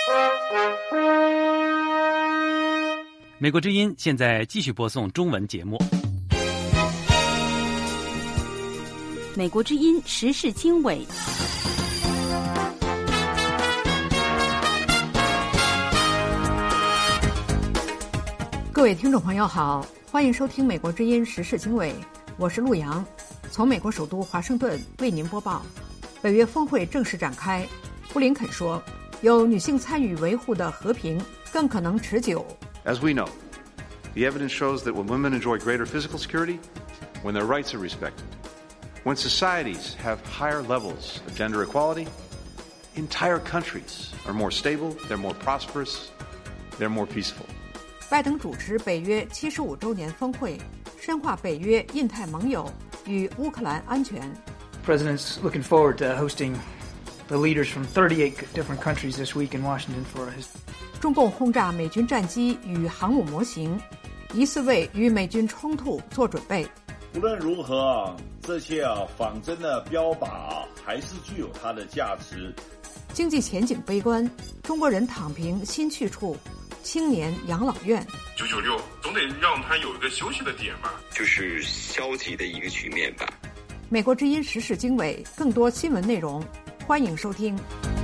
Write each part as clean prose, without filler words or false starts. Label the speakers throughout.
Speaker 1: 美国之音现在继续播送中文节目。
Speaker 2: 美国之音时事经纬。
Speaker 3: 各位听众朋友好，欢迎收听美国之音时事经纬，我是陆洋，从美国首都华盛顿为您播报。北约峰会正式展开，布林肯说，有女性参与维护的和平更可能持久。
Speaker 4: As we know, the evidence shows that when women enjoy greater physical security, when their rights are respected, when societies have higher levels of gender equality, entire countries are more stable, they're more prosperous, they're more peaceful.
Speaker 3: 拜登主持北约75周年峰会，深化北约印太盟友与乌克兰安全。
Speaker 5: President's looking forward to hosting the leaders from 38 different countries this week in Washington for his.
Speaker 3: 中共轰炸美军战机与航母模型，疑似为与美军冲突做准备。
Speaker 6: 无论如何这些仿真的标靶还是具有它的价值。
Speaker 3: 经济前景悲观，中国人躺平新去处，青年养老院。
Speaker 7: 996总得让他有一个休息的点吧，
Speaker 8: 就是消极的一个局面吧。
Speaker 3: 美国之音时事经纬，更多新闻内容，欢迎收听。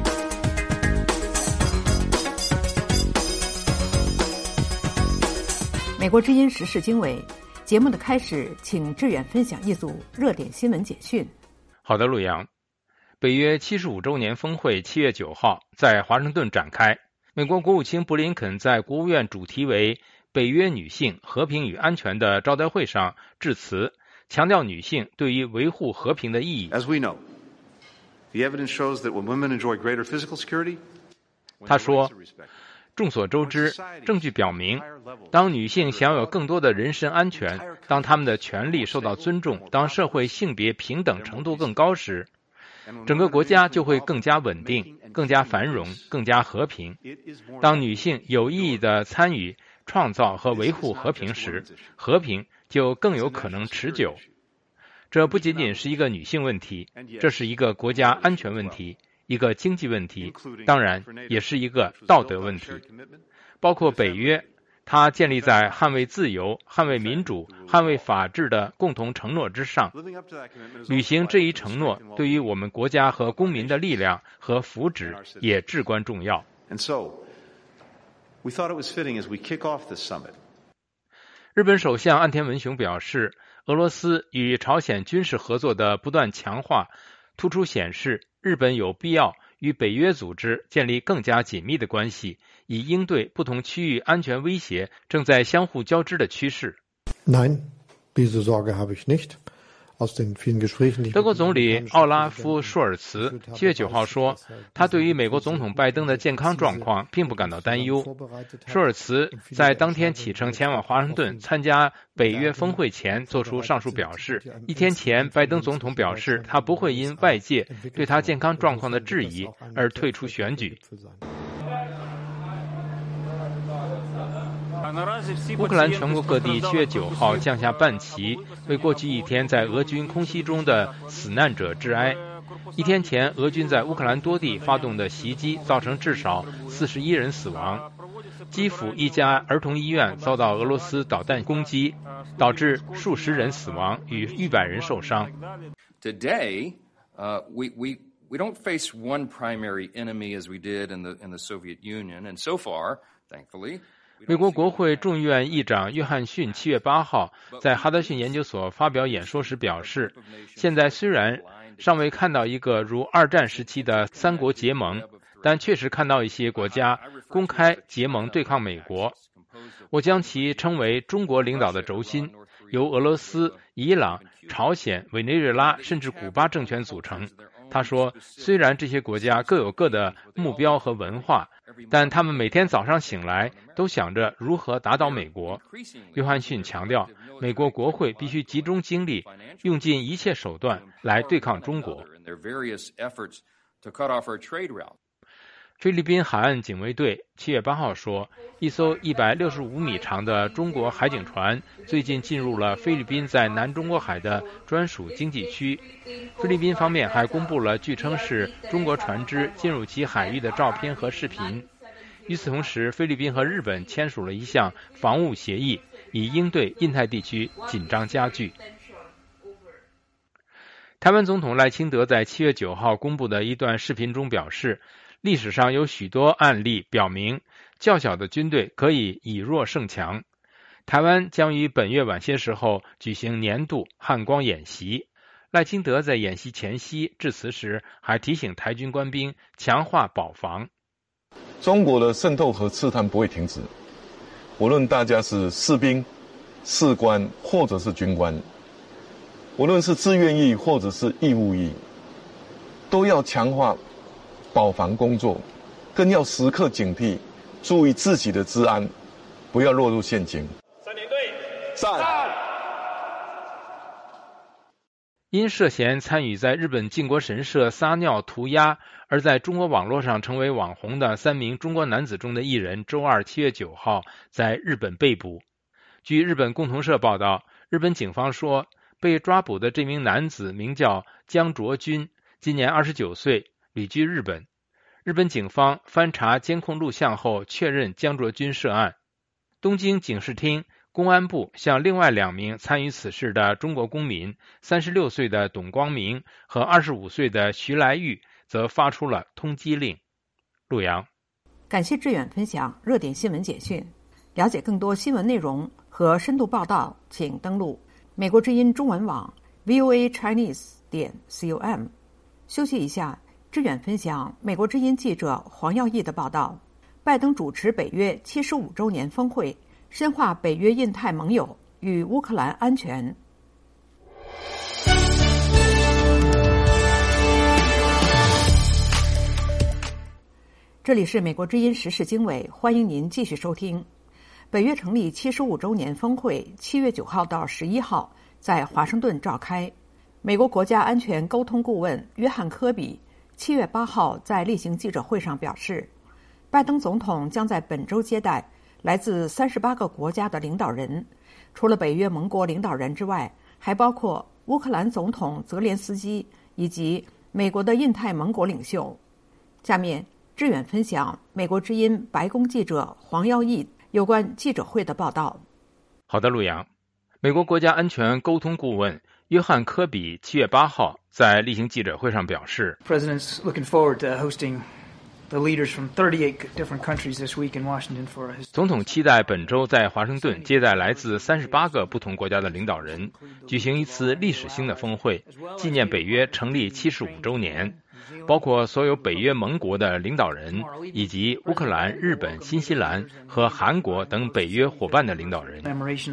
Speaker 3: 美国之音时事经纬节目的开始，请志远分享一组热点新闻简讯。
Speaker 9: 好的，陆阳。北约75周年峰会7月9号在华盛顿展开。美国国务卿布林肯在国务院主题为北约女性和平与安全的招待会上致辞，强调女性对于维护和平的意义。
Speaker 4: As we know, the evidence shows that when women enjoy greater physical security,
Speaker 9: 他说，众所周知，证据表明，当女性享有更多的人身安全，当她们的权利受到尊重，当社会性别平等程度更高时，整个国家就会更加稳定、更加繁荣、更加和平。当女性有意义地参与创造和维护和平时，和平就更有可能持久。这不仅仅是一个女性问题，这是一个国家安全问题，一个经济问题，当然也是一个道德问题。包括北约，它建立在捍卫自由、捍卫民主、捍卫法治的共同承诺之上。履行这一承诺对于我们国家和公民的力量和福祉也至关重要。日本首相岸田文雄表示，俄罗斯与朝鲜军事合作的不断强化，突出显示日本有必要与北约组织建立更加紧密的关系，以应对不同区域安全威胁正在相互交织的趋势。
Speaker 10: Nein, diese Sorge habe ich nicht.
Speaker 9: 德国总理奥拉夫·舒尔茨7月9号说，他对于美国总统拜登的健康状况并不感到担忧。舒尔茨在当天启程前往华盛顿参加北约峰会前做出上述表示。一天前，拜登总统表示他不会因外界对他健康状况的质疑而退出选举。乌克兰全国各地7月9号降下半旗，为过去一天在俄军空袭中的死难者致哀。一天前，俄军在乌克兰多地发动的袭击造成至少41人死亡。基辅一家儿童医院遭到俄罗斯导弹攻击，导致数十人死亡与100人受伤。
Speaker 11: Today, we don't face one primary enemy as we did in the Soviet Union, and so far, thankfully.
Speaker 9: 美国国会众议院议长约翰逊7月8号在哈德逊研究所发表演说时表示，现在虽然尚未看到一个如二战时期的三国结盟，但确实看到一些国家公开结盟对抗美国。我将其称为中国领导的轴心，由俄罗斯、伊朗、朝鲜、委内瑞拉甚至古巴政权组成。他说，虽然这些国家各有各的目标和文化，但他们每天早上醒来都想着如何打倒美国。约翰逊强调，美国国会必须集中精力，用尽一切手段来对抗中国。菲律宾海岸警卫队7月8号说，一艘165米长的中国海警船最近进入了菲律宾在南中国海的专属经济区。菲律宾方面还公布了据称是中国船只进入其海域的照片和视频。 与此同时，菲律宾和日本签署了一项防务协议，以应对印太地区紧张加剧。台湾总统赖清德在7月9号公布的一段视频中表示，历史上有许多案例表明，较小的军队可以以弱胜强。台湾将于本月晚些时候举行年度汉光演习。赖清德在演习前夕致辞时，还提醒台军官兵强化保防。
Speaker 12: 中国的渗透和刺探不会停止，无论大家是士兵、士官或者是军官，无论是自愿役或者是义务役，都要强化保防工作，更要时刻警惕，注意自己的治安，不要落入陷阱。
Speaker 13: 3连队，
Speaker 12: 战！
Speaker 9: 因涉嫌参与在日本靖国神社撒尿涂鸦而在中国网络上成为网红的3名中国男子中的一人，周二7月9号在日本被捕。据日本共同社报道，日本警方说，被抓捕的这名男子名叫江卓君，今年29岁，旅居日本。日本警方翻查监控录像后确认江卓君涉案。东京警视厅公安部向另外2名参与此事的中国公民，36岁的董光明和25岁的徐来玉，则发出了通缉令。陆阳，
Speaker 3: 感谢志远分享热点新闻简讯。了解更多新闻内容和深度报道，请登录美国之音中文网 voachinese.com。休息一下，志远分享美国之音记者黄耀义的报道。拜登主持北约75周年峰会，深化北约印太盟友与乌克兰安全。这里是美国之音时事经纬，欢迎您继续收听。北约成立75周年峰会7月9号到11号在华盛顿召开。美国国家安全沟通顾问约翰·科比7月8号在例行记者会上表示，拜登总统将在本周接待来自38个国家的领导人，除了北约盟国领导人之外，还包括乌克兰总统泽连斯基以及美国的印太盟国领袖。下面志远分享美国之音白宫记者黄耀义有关记者会的报道。
Speaker 9: 好的，陆阳。美国国家安全沟通顾问约翰·科比7月8号在例行记者会上表示，
Speaker 5: President's looking forward to hosting the leaders from 38 different countries this week in Washington for a
Speaker 9: 总统期待本周在华盛顿接待来自38个不同国家的领导人，举行一次历史性的峰会，纪念北约成立75周年，包括所有北约盟国的领导人，以及乌克兰、日本、新西兰和韩国等北约伙伴的领导人。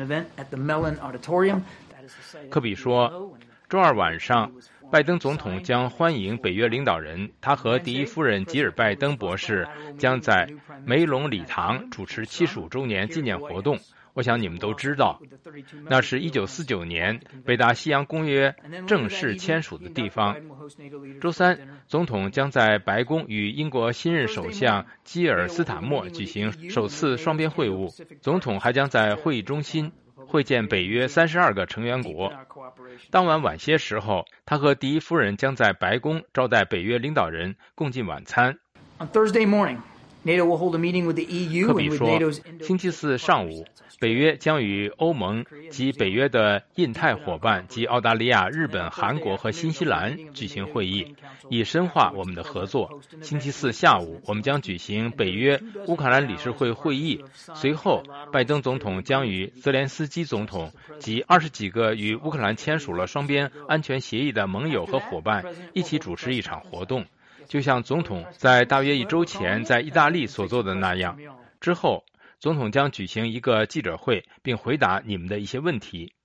Speaker 9: 科比说，周二晚上拜登总统将欢迎北约领导人，他和第一夫人吉尔拜登博士将在梅隆礼堂主持75周年纪念活动。我想你们都知道，那是1949年北大西洋公约正式签署的地方。周三，总统将在白宫与英国新任首相基尔斯塔默举行首次双边会晤。总统还将在会议中心会见北约32个成员国。当晚晚些时候，他和第一夫人将在白宫招待北约领导人共进晚餐。
Speaker 5: On Thursday morning, NATO will hold a meeting with the EU
Speaker 9: 科比说，星期四上午，北约将与欧盟及北约的印太伙伴及澳大利亚、日本、韩国和新西兰举行会议，以深化我们的合作。星期四下午，我们将举行北约乌克兰理事会会议。随后，拜登总统将与泽连斯基总统及20几个与乌克兰签署了双边安全协议的盟友和伙伴一起主持一场活动。就像总统在大约1周前在意大利所做的那样，之后总统将举行一个记者会，并回答你们的一些问题。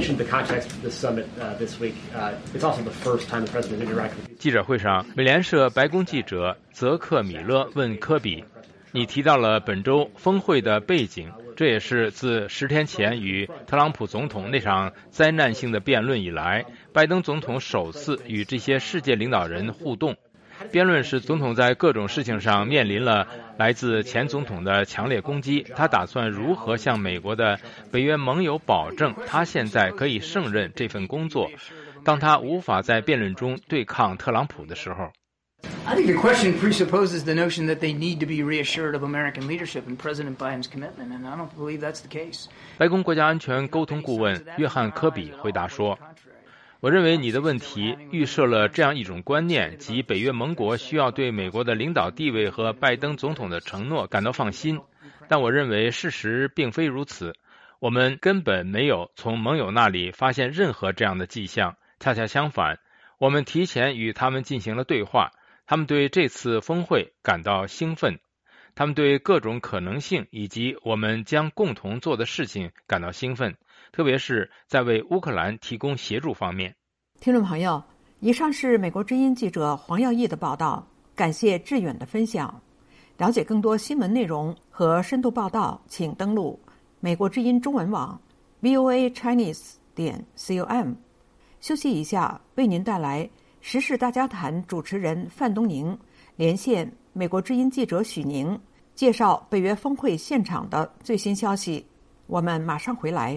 Speaker 9: 记者会上，美联社白宫记者泽克米勒问科比：“你提到了本周峰会的背景，这也是自10天前与特朗普总统那场灾难性的辩论以来，拜登总统首次与这些世界领导人互动。辩论时，总统在各种事情上面临了来自前总统的强烈攻击。他打算如何向美国的北约盟友保证他现在可以胜任这份工作，当他无法在辩论中对抗特朗普的时候。”
Speaker 5: I think the question presupposes the notion that they need to be reassured of American leadership and President Biden's commitment, and I don't believe that's the case.
Speaker 9: 白宫国家安全沟通顾问约翰·科比回答说，我认为你的问题预设了这样一种观念，即北约盟国需要对美国的领导地位和拜登总统的承诺感到放心，但我认为事实并非如此。我们根本没有从盟友那里发现任何这样的迹象，恰恰相反，我们提前与他们进行了对话，他们对这次峰会感到兴奋，他们对各种可能性以及我们将共同做的事情感到兴奋，特别是在为乌克兰提供协助方面。
Speaker 3: 听众朋友，以上是美国之音记者黄耀义的报道，感谢志远的分享。了解更多新闻内容和深度报道，请登录美国之音中文网 voachinese.com。休息一下，为您带来时事大家谈主持人范东宁连线美国之音记者许宁，介绍北约峰会现场的最新消息。我们马上回来。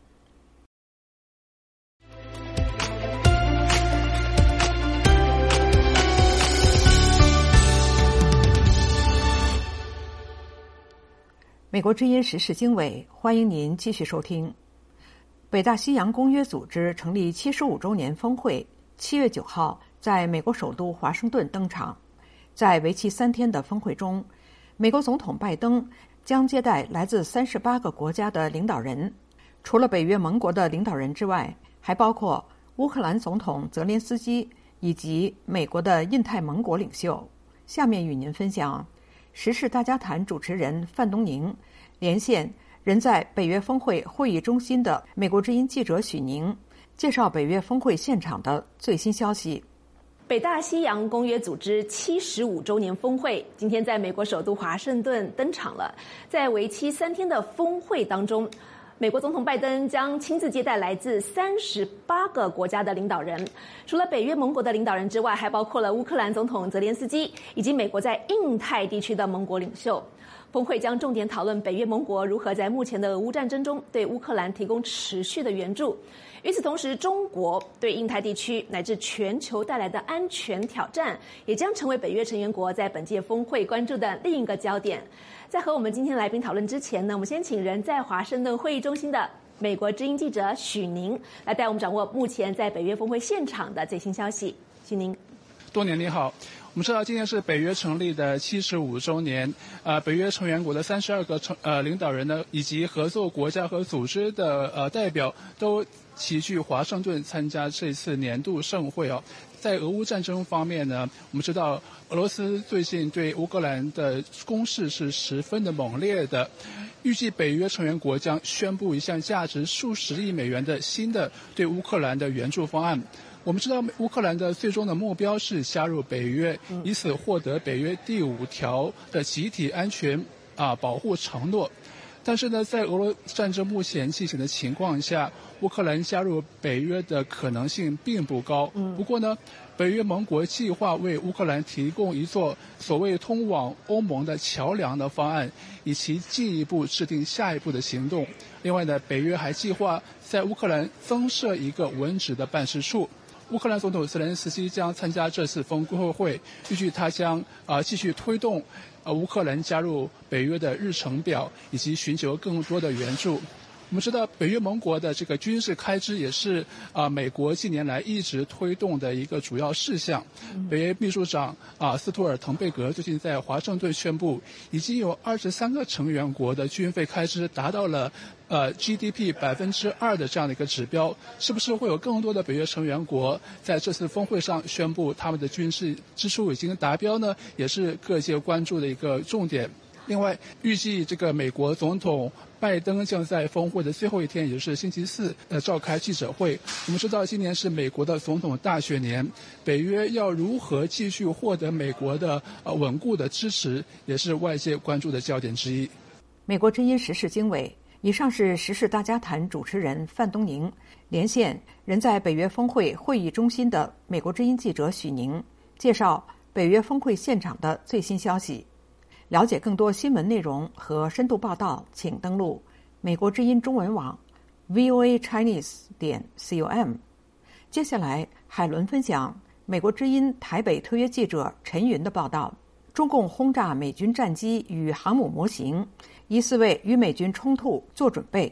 Speaker 3: 美国之音时事经纬，欢迎您继续收听。北大西洋公约组织成立75周年峰会7月9号在美国首都华盛顿登场。在为期3天的峰会中，美国总统拜登将接待来自38个国家的领导人，除了北约盟国的领导人之外，还包括乌克兰总统泽连斯基以及美国的印太盟国领袖。下面与您分享时事大家谈主持人范东宁连线人在北约峰会会议中心的美国之音记者许宁，介绍北约峰会现场的最新消息。
Speaker 13: 北大西洋公约组织75周年峰会今天在美国首都华盛顿登场了。在为期3天的峰会当中，美国总统拜登将亲自接待来自38个国家的领导人，除了北约盟国的领导人之外，还包括了乌克兰总统泽连斯基以及美国在印太地区的盟国领袖。峰会将重点讨论北约盟国如何在目前的俄乌战争中对乌克兰提供持续的援助。与此同时，中国对印太地区乃至全球带来的安全挑战，也将成为北约成员国在本届峰会关注的另一个焦点。在和我们今天来宾讨论之前呢，我们先请人在华盛顿会议中心的美国之音记者许宁来带我们掌握目前在北约峰会现场的最新消息。许宁。
Speaker 14: 多年你好。我们知道今年是北约成立的75周年，北约成员国的32个领导人呢，以及合作国家和组织的代表都齐聚华盛顿参加这次年度盛会哦。在俄乌战争方面呢，我们知道俄罗斯最近对乌克兰的攻势是十分的猛烈的，预计北约成员国将宣布一项价值数十亿美元的新的对乌克兰的援助方案。我们知道乌克兰的最终的目标是加入北约，以此获得北约第5条的集体安全保护承诺。但是呢，在俄罗战争目前进行的情况下，乌克兰加入北约的可能性并不高。不过呢，北约盟国计划为乌克兰提供一座所谓通往欧盟的桥梁的方案，以其进一步制定下一步的行动。另外呢，北约还计划在乌克兰增设一个文职的办事处。乌克兰总统泽连斯基将参加这次峰会，预计他将继续推动乌克兰加入北约的日程表，以及寻求更多的援助。我们知道北约盟国的这个军事开支也是美国近年来一直推动的一个主要事项。北约秘书长斯图尔滕贝格最近在华盛顿宣布，已经有23个成员国的军费开支达到了GDP 2%的这样的一个指标。是不是会有更多的北约成员国在这次峰会上宣布他们的军事支出已经达标呢？也是各界关注的一个重点。另外，预计这个美国总统拜登将在峰会的最后一天，也就是星期四，召开记者会。我们知道，今年是美国的总统大选年，北约要如何继续获得美国的稳固的支持，也是外界关注的焦点之一。
Speaker 3: 美国之音时事经纬，以上是时事大家谈主持人范东宁连线人在北约峰会会议中心的美国之音记者许宁，介绍北约峰会现场的最新消息。了解更多新闻内容和深度报道，请登录美国之音中文网 voachinese.com。接下来，海伦分享美国之音台北特约记者陈云的报道，中共轰炸美军战机与航母模型，疑似为与美军冲突做准备。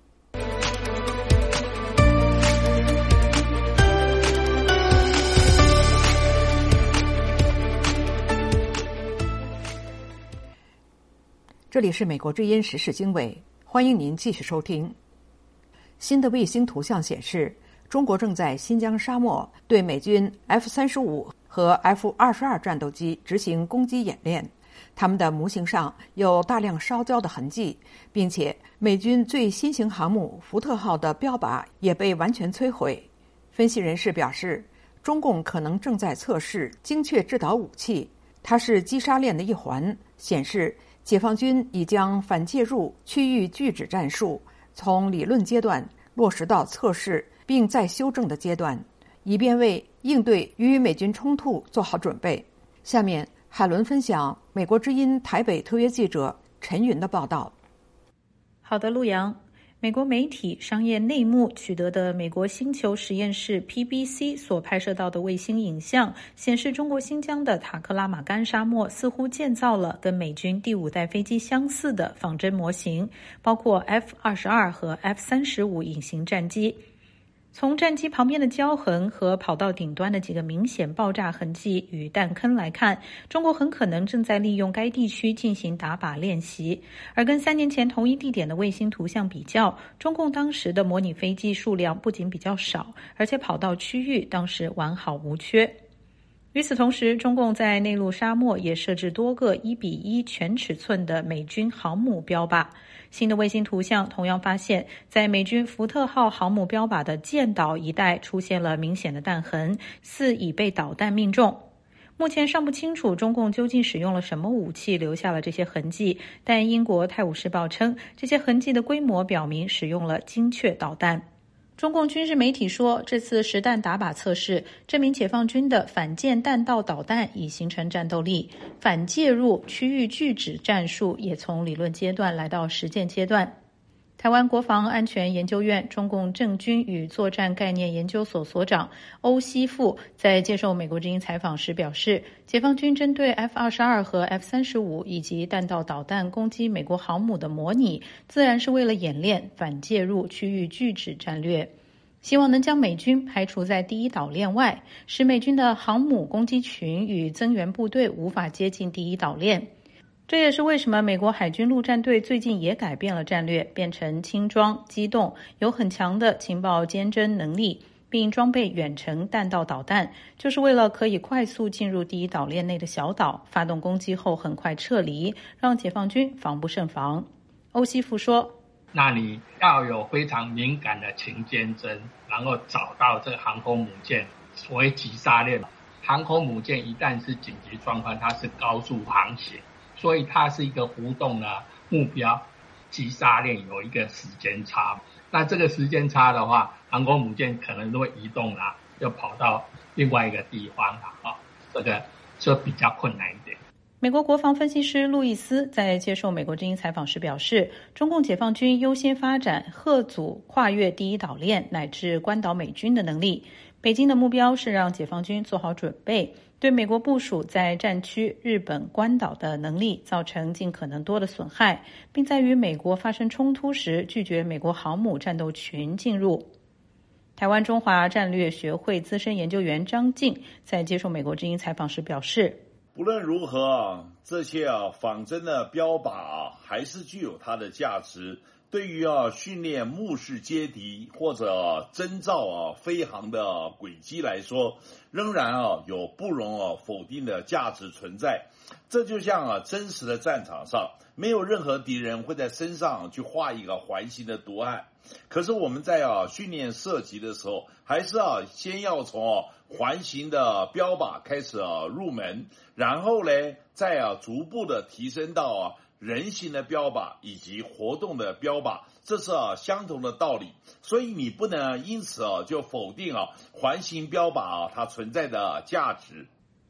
Speaker 3: 这里是美国之音时事经纬，欢迎您继续收听。新的卫星图像显示，中国正在新疆沙漠对美军 F-35和 F-22战斗机执行攻击演练，它们的模型上有大量烧焦的痕迹，并且美军最新型航母福特号的标靶也被完全摧毁。分析人士表示，中共可能正在测试精确制导武器，它是击杀链的一环，显示解放军已将反介入区域拒止战术从理论阶段落实到测试并再修正的阶段，以便为应对与美军冲突做好准备。下面海伦分享美国之音台北特约记者陈云的报道。
Speaker 15: 好的，陆阳。美国媒体商业内幕取得的美国星球实验室 PBC 所拍摄到的卫星影像显示，中国新疆的塔克拉玛干沙漠似乎建造了跟美军第5代飞机相似的仿真模型，包括 F-22 和 F-35隐形战机。从战机旁边的焦痕和跑道顶端的几个明显爆炸痕迹与弹坑来看，中国很可能正在利用该地区进行打靶练习。而跟3年前同一地点的卫星图像比较，中共当时的模拟飞机数量不仅比较少，而且跑道区域当时完好无缺。与此同时，中共在内陆沙漠也设置多个1:1全尺寸的美军航母标靶。新的卫星图像同样发现，在美军福特号航母标靶的舰岛一带出现了明显的弹痕，似已被导弹命中。目前尚不清楚中共究竟使用了什么武器留下了这些痕迹，但英国《泰晤士报》称，这些痕迹的规模表明使用了精确导弹。中共军事媒体说，这次实弹打靶测试证明解放军的反舰弹道导弹已形成战斗力，反介入区域拒止战术也从理论阶段来到实践阶段。台湾国防安全研究院中共政军与作战概念研究所所长欧锡富在接受美国之音采访时表示，解放军针对 F-22 和 F-35 以及弹道导弹攻击美国航母的模拟，自然是为了演练反介入区域拒止战略，希望能将美军排除在第一岛链外，使美军的航母攻击群与增援部队无法接近第一岛链。这也是为什么美国海军陆战队最近也改变了战略，变成轻装机动，有很强的情报监侦能力，并装备远程弹道导弹，就是为了可以快速进入第一岛链内的小岛，发动攻击后很快撤离，让解放军防不胜防。欧锡富说，
Speaker 16: 那你要有非常敏感的情监侦，然后找到这个航空母舰，所谓急杀链。航空母舰一旦是紧急状况，它是高速航行，所以它是一个浮动的目标，急杀链有一个时间差。那这个时间差的话，航空母舰可能都会移动啦，就跑到另外一个地方啦，这个就比较困难一点。
Speaker 15: 美国国防分析师路易斯在接受美国之音采访时表示，中共解放军优先发展吓阻跨越第一岛链乃至关岛美军的能力。北京的目标是让解放军做好准备，对美国部署在战区日本关岛的能力造成尽可能多的损害，并在与美国发生冲突时拒绝美国航母战斗群进入。台湾中华战略学会资深研究员张静在接受美国之音采访时表示，
Speaker 6: 不论如何，这些仿真的标靶还是具有它的价值。对于训练目视接敌或者征兆飞航的轨迹来说，仍然有不容否定的价值存在。这就像真实的战场上，没有任何敌人会在身上去画一个环形的图案。可是我们在训练射击的时候，还是先要从环形的标靶开始入门，然后呢，再逐步的提升到人形的标靶以及活动的标靶，这是相同的道理。所以你不能因此就否定环形标靶它存在的价值。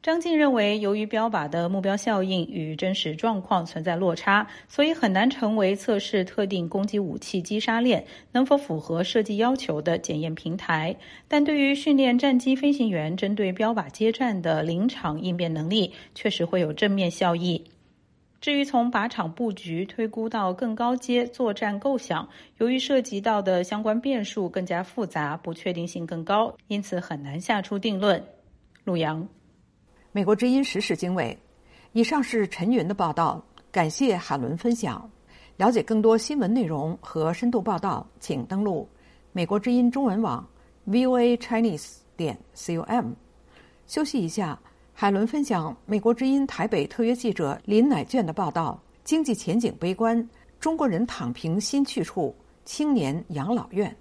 Speaker 15: 张晋认为，由于标靶的目标效应与真实状况存在落差，所以很难成为测试特定攻击武器击杀链能否符合设计要求的检验平台。但对于训练战机飞行员针对标靶接战的临场应变能力，确实会有正面效益。至于从靶场布局推估到更高阶作战构想，由于涉及到的相关变数更加复杂，不确定性更高，因此很难下出定论。陆洋，
Speaker 3: 美国之音时事经纬。以上是陈云的报道，感谢海伦分享。了解更多新闻内容和深度报道，请登录美国之音中文网 voachinese.com。休息一下，海伦分享美国之音台北特约记者林乃卷的报道：经济前景悲观，中国人躺平新去处，青年养老院。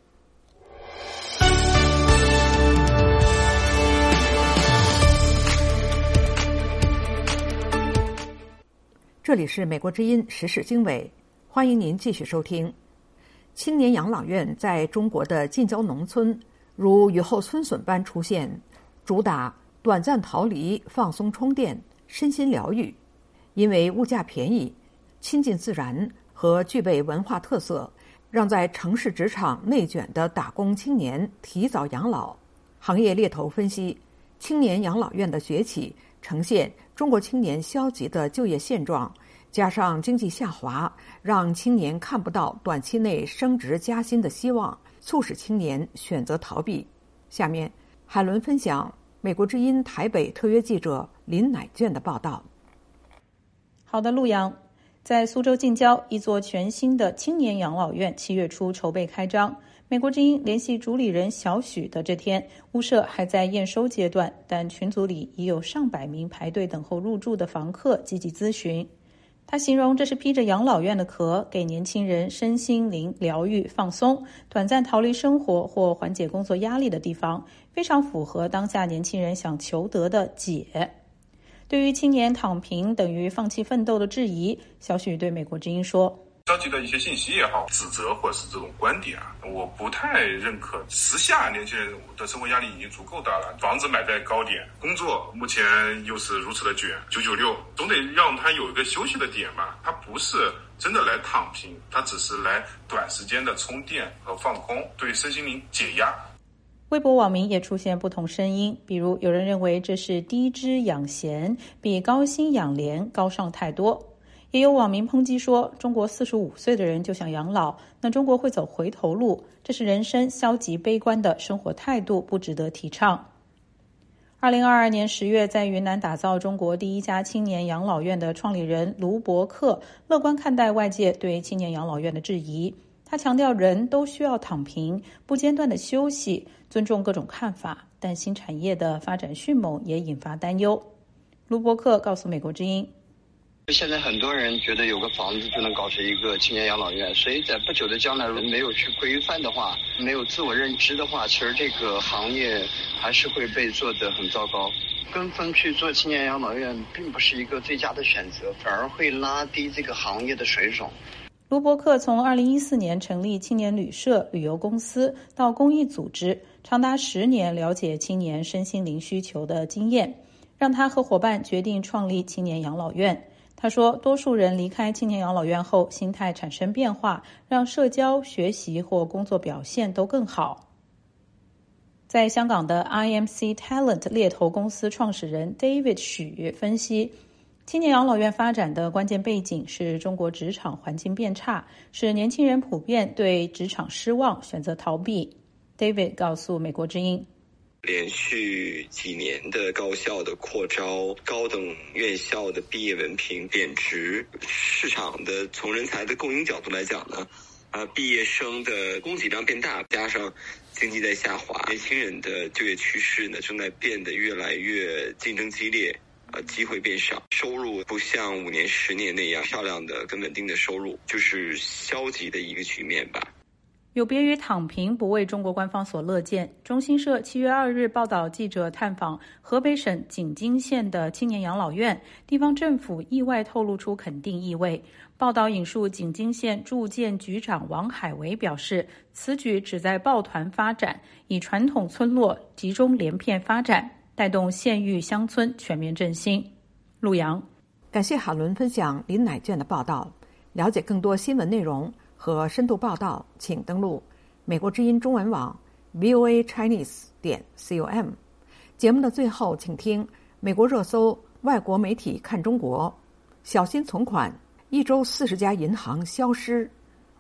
Speaker 3: 这里是美国之音时事经纬，欢迎您继续收听。青年养老院在中国的近郊农村如雨后春笋般出现，主打短暂逃离、放松充电、身心疗愈。因为物价便宜、亲近自然和具备文化特色，让在城市职场内卷的打工青年提早养老。行业猎头分析，青年养老院的崛起呈现中国青年消极的就业现状，加上经济下滑，让青年看不到短期内升职加薪的希望，促使青年选择逃避。下面，海伦分享美国之音台北特约记者林乃卷的报道。
Speaker 15: 好的，陆洋，在苏州近郊一座全新的青年养老院7月初筹备开张。美国之音联系主理人小许的这天，屋舍还在验收阶段，但群组里已有上百名排队等候入住的房客积极咨询。他形容这是披着养老院的壳，给年轻人身心灵疗愈、放松、短暂逃离生活或缓解工作压力的地方，非常符合当下年轻人想求得的解。对于青年躺平等于放弃奋斗的质疑，小许对美国之音说：
Speaker 7: 消极的一些信息也好，指责或者是这种观点啊，我不太认可。时下年轻人的生活压力已经足够大了，房子买在高点，工作目前又是如此的卷，996，总得让他有一个休息的点吧。他不是真的来躺平，他只是来短时间的充电和放空，对身心灵解压。
Speaker 15: 微博网民也出现不同声音，比如有人认为这是低脂养闲，比高薪养廉高尚太多。也有网民抨击说，中国45岁的人就想养老，那中国会走回头路，这是人生消极悲观的生活态度，不值得提倡。2022年10月，在云南打造中国第一家青年养老院的创立人卢伯克乐观看待外界对青年养老院的质疑。他强调人都需要躺平，不间断的休息，尊重各种看法，但新产业的发展迅猛也引发担忧。卢伯克告诉美国之音，
Speaker 17: 现在很多人觉得有个房子就能搞成一个青年养老院，所以在不久的将来，人没有去规范的话，没有自我认知的话，其实这个行业还是会被做得很糟糕。跟风去做青年养老院并不是一个最佳的选择，反而会拉低这个行业的水准。
Speaker 15: 卢伯克从2014年成立青年旅社、旅游公司到公益组织，长达10年了解青年身心灵需求的经验，让他和伙伴决定创立青年养老院。他说，多数人离开青年养老院后，心态产生变化，让社交、学习或工作表现都更好。在香港的 IMC Talent 猎头公司创始人 David 许分析，青年养老院发展的关键背景是中国职场环境变差，使年轻人普遍对职场失望，选择逃避。David 告诉美国之音，
Speaker 8: 连续几年的高校的扩招，高等院校的毕业文凭贬值，市场的从人才的供应角度来讲呢，毕业生的供给量变大，加上经济在下滑，年轻人的就业趋势呢正在变得越来越竞争激烈，机会变少，收入不像5年10年那样漂亮的跟稳定的收入，就是消极的一个局面吧。
Speaker 15: 有别于躺平不为中国官方所乐见，中新社7月2日报道，记者探访河北省景津县的青年养老院，地方政府意外透露出肯定意味。报道引述景津县住建局长王海维表示，此举旨在抱团发展，以传统村落集中连片发展。 带动县域乡村全面振兴。陆洋，
Speaker 3: 感谢海伦分享林乃卷的报道。了解更多新闻内容和深度报道，请登录美国之音中文网 voachinese.com。 节目的最后，请听美国热搜外国媒体看中国，小心存款，1周40家银行消失。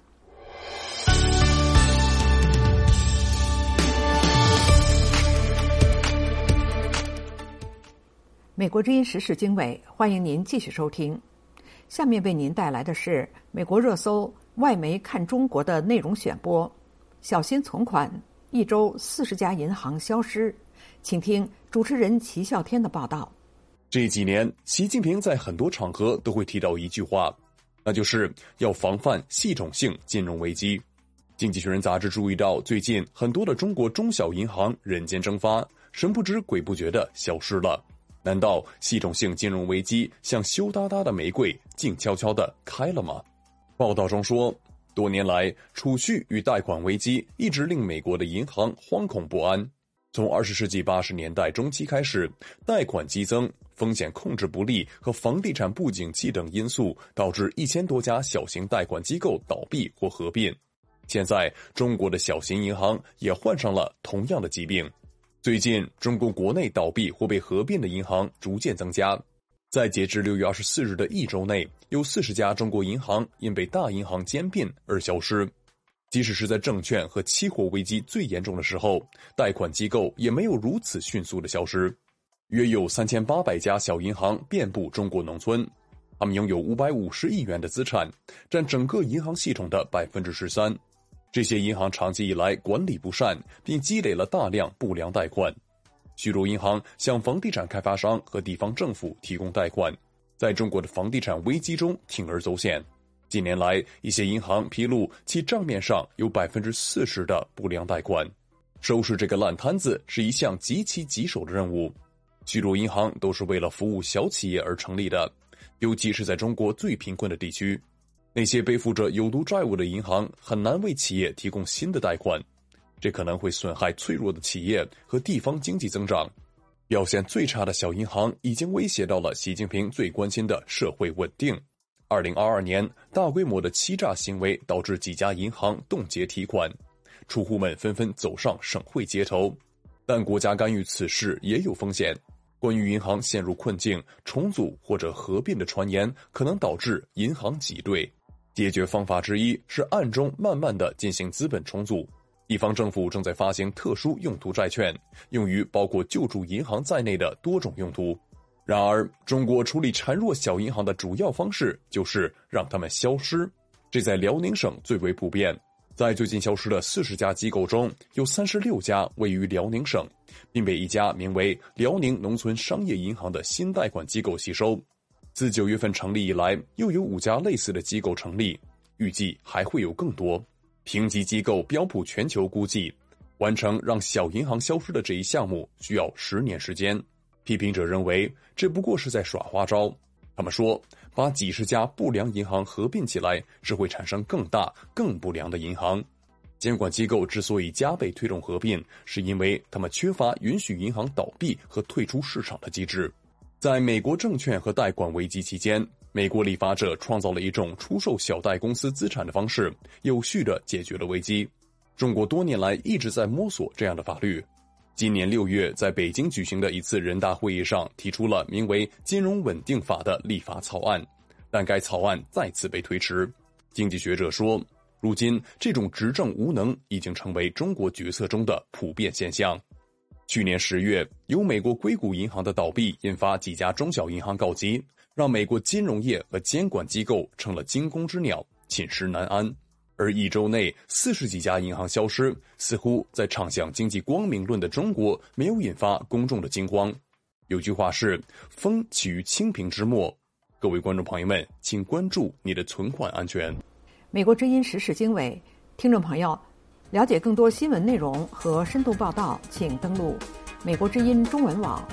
Speaker 3: 美国之音时事经纬，欢迎您继续收听。下面为您带来的是美国热搜外媒看中国的内容选播，小心存款，1周40家银行消失。请听主持人齐笑天的报道。
Speaker 18: 这几年，习近平在很多场合都会提到一句话，那就是要防范系统性金融危机。经济学人杂志注意到，最近很多的中国中小银行人间蒸发，神不知鬼不觉地消失了。难道系统性金融危机像羞答答的玫瑰静悄悄地开了吗？报道中说，多年来储蓄与贷款危机一直令美国的银行惶恐不安。从20世纪80年代中期开始，贷款激增、风险控制不力和房地产不景气等因素导致1000多家小型贷款机构倒闭或合并。现在中国的小型银行也患上了同样的疾病。最近，中国国内倒闭或被合并的银行逐渐增加。在截至6月24日的1周内，有40家中国银行因被大银行兼并而消失。即使是在证券和期货危机最严重的时候，贷款机构也没有如此迅速的消失。约有3800家小银行遍布中国农村，他们拥有550亿元的资产，占整个银行系统的13%。这些银行长期以来管理不善，并积累了大量不良贷款。许多银行向房地产开发商和地方政府提供贷款，在中国的房地产危机中铤而走险。近年来，一些银行披露其账面上有40%的不良贷款。收拾这个烂摊子是一项极其棘手的任务。许多银行都是为了服务小企业而成立的，尤其是在中国最贫困的地区。那些背负着有毒债务的银行很难为企业提供新的贷款，这可能会损害脆弱的企业和地方经济增长。表现最差的小银行已经威胁到了习近平最关心的社会稳定。2022年，大规模的欺诈行为导致几家银行冻结提款，储户们纷纷走上省会街头。但国家干预此事也有风险。关于银行陷入困境、重组或者合并的传言，可能导致银行挤兑。解决方法之一是暗中慢慢地进行资本重组。地方政府正在发行特殊用途债券，用于包括救助银行在内的多种用途。然而，中国处理孱弱小银行的主要方式就是让它们消失，这在辽宁省最为普遍。在最近消失的40家机构中，有36家位于辽宁省，并被一家名为辽宁农村商业银行的新贷款机构吸收。自9月份成立以来，又有5家类似的机构成立，预计还会有更多。评级机构标普全球估计，完成让小银行消失的这一项目需要10年时间。批评者认为，这不过是在耍花招。他们说，把几十家不良银行合并起来，只会产生更大、更不良的银行。监管机构之所以加倍推动合并，是因为他们缺乏允许银行倒闭和退出市场的机制。在美国证券和贷款危机期间，美国立法者创造了一种出售小贷公司资产的方式，有序地解决了危机。中国多年来一直在摸索这样的法律。今年6月，在北京举行的一次人大会议上，提出了名为《金融稳定法》的立法草案，但该草案再次被推迟。经济学者说，如今这种执政无能已经成为中国决策中的普遍现象。去年10月，由美国硅谷银行的倒闭引发几家中小银行告急，让美国金融业和监管机构成了惊弓之鸟，寝食难安。而1周内40几家银行消失，似乎在畅想经济光明论的中国没有引发公众的惊慌。有句话是风起于清平之末。各位观众朋友们，请关注你的存款安全。
Speaker 3: 美国之音时事经纬，听众朋友，了解更多新闻内容和深度报道，请登录美国之音中文网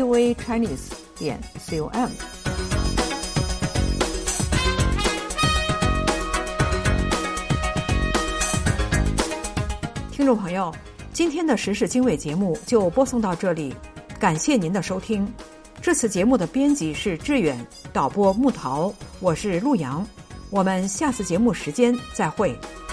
Speaker 3: voachinese.com。听众朋友，今天的时事经纬节目就播送到这里， 感谢您的收听。这次节目的编辑是志远，导播木桃，我是陆阳。我们下次节目时间再会。